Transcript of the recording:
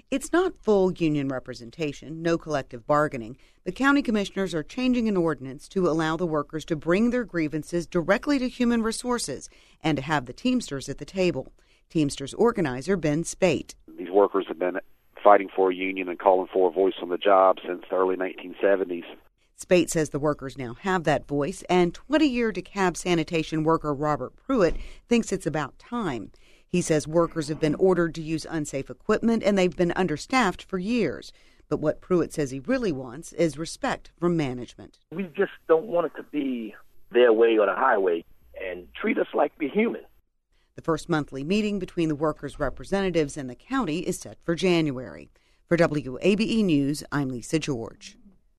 It's not full union representation, no collective bargaining. The county commissioners are changing an ordinance to allow the workers to bring their grievances directly to Human Resources and to have the Teamsters at the table. Teamsters organizer Ben Spate. These workers have been fighting for a union and calling for a voice on the job since the early 1970s. Spate says the workers now have that voice, and 20-year DeKalb sanitation worker Robert Pruitt thinks it's about time. He says workers have been ordered to use unsafe equipment, and they've been understaffed for years. But what Pruitt says he really wants is respect from management. We just don't want it to be their way or the highway, and treat us like we're human. The first monthly meeting between the workers' representatives and the county is set for January. For WABE News, I'm Lisa George.